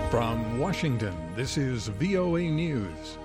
From Washington, this is VOA News.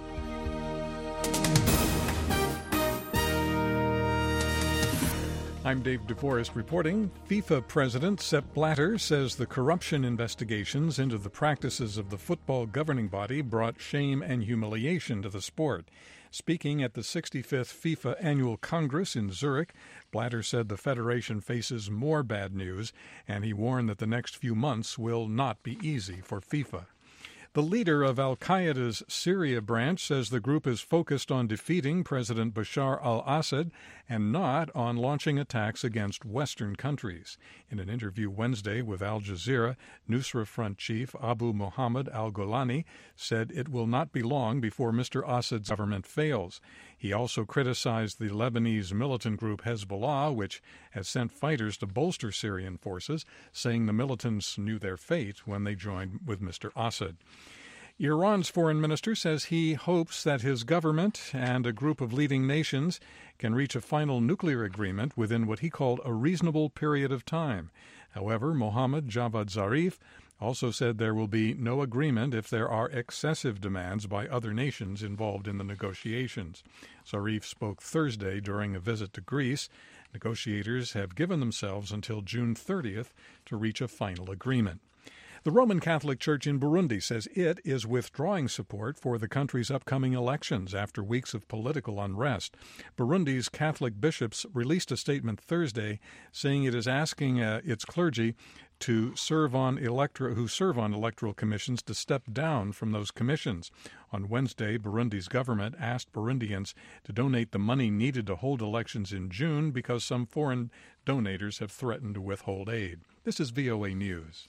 I'm Dave DeForest reporting. FIFA President Sepp Blatter says the corruption investigations into the practices of the football governing body brought shame and humiliation to the sport. Speaking at the 65th FIFA Annual Congress in Zurich, Blatter said the federation faces more bad news, and he warned that the next few months will not be easy for FIFA. The leader of al-Qaeda's Syria branch says the group is focused on defeating President Bashar al-Assad and not on launching attacks against Western countries. In an interview Wednesday with Al Jazeera, Nusra Front chief Abu Muhammad al-Golani said it will not be long before Mr. Assad's government fails. He also criticized the Lebanese militant group Hezbollah, which has sent fighters to bolster Syrian forces, saying the militants knew their fate when they joined with Mr. Assad. Iran's foreign minister says he hopes that his government and a group of leading nations can reach a final nuclear agreement within what he called a reasonable period of time. However, Mohammad Javad Zarif also said there will be no agreement if there are excessive demands by other nations involved in the negotiations. Zarif spoke Thursday during a visit to Greece. Negotiators have given themselves until June 30th to reach a final agreement. The Roman Catholic Church in Burundi says it is withdrawing support for the country's upcoming elections after weeks of political unrest. Burundi's Catholic bishops released a statement Thursday saying it is asking its clergy who serve on electoral commissions to step down from those commissions. On Wednesday, Burundi's government asked Burundians to donate the money needed to hold elections in June because some foreign donators have threatened to withhold aid. This is VOA News.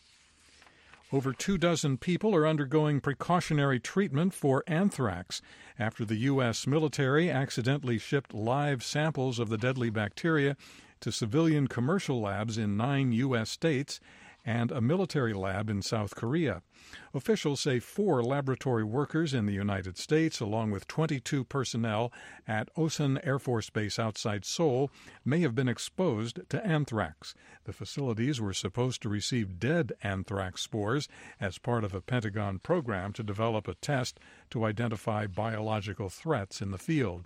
Over 24 people are undergoing precautionary treatment for anthrax after the U.S. military accidentally shipped live samples of the deadly bacteria to civilian commercial labs in 9 U.S. states and a military lab in South Korea. Officials say 4 laboratory workers in the United States, along with 22 personnel at Osan Air Force Base outside Seoul, may have been exposed to anthrax. The facilities were supposed to receive dead anthrax spores as part of a Pentagon program to develop a test to identify biological threats in the field.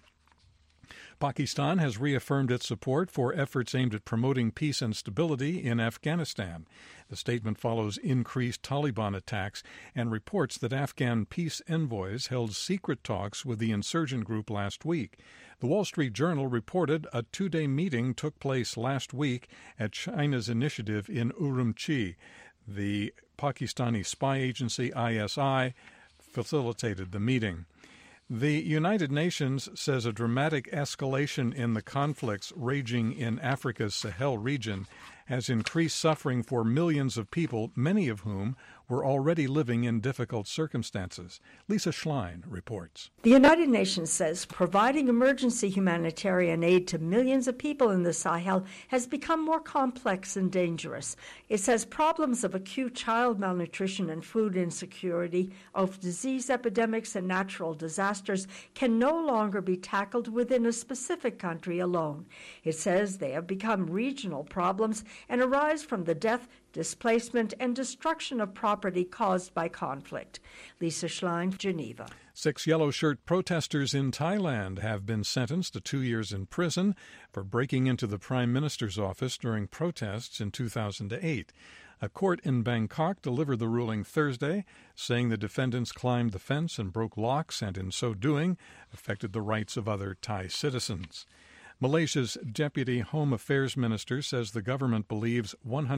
Pakistan has reaffirmed its support for efforts aimed at promoting peace and stability in Afghanistan. The statement follows increased Taliban attacks and reports that Afghan peace envoys held secret talks with the insurgent group last week. The Wall Street Journal reported a 2-day meeting took place last week at China's initiative in Urumqi. The Pakistani spy agency ISI facilitated the meeting. The United Nations says a dramatic escalation in the conflicts raging in Africa's Sahel region has increased suffering for millions of people, many of whom were already living in difficult circumstances. Lisa Schlein reports. The United Nations says providing emergency humanitarian aid to millions of people in the Sahel has become more complex and dangerous. It says problems of acute child malnutrition and food insecurity, of disease epidemics and natural disasters can no longer be tackled within a specific country alone. It says they have become regional problems and arise from the death, displacement, and destruction of property caused by conflict. Lisa Schlein, Geneva. 6 yellow shirt protesters in Thailand have been sentenced to 2 years in prison for breaking into the Prime Minister's office during protests in 2008. A court in Bangkok delivered the ruling Thursday, saying the defendants climbed the fence and broke locks and in so doing affected the rights of other Thai citizens. Malaysia's Deputy Home Affairs Minister says the government believes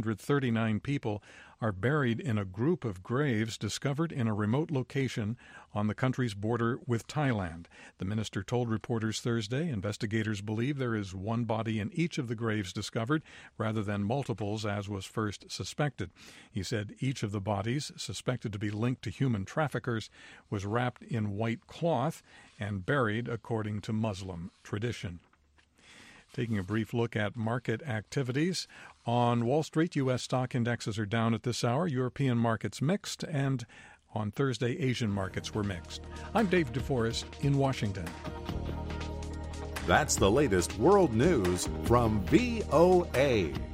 139 people are buried in a group of graves discovered in a remote location on the country's border with Thailand. The minister told reporters Thursday investigators believe there is one body in each of the graves discovered rather than multiples as was first suspected. He said each of the bodies, suspected to be linked to human traffickers, was wrapped in white cloth and buried according to Muslim tradition. Taking a brief look at market activities. On Wall Street, U.S. stock indexes are down at this hour. European markets mixed, and on Thursday, Asian markets were mixed. I'm Dave DeForest in Washington. That's the latest world news from VOA.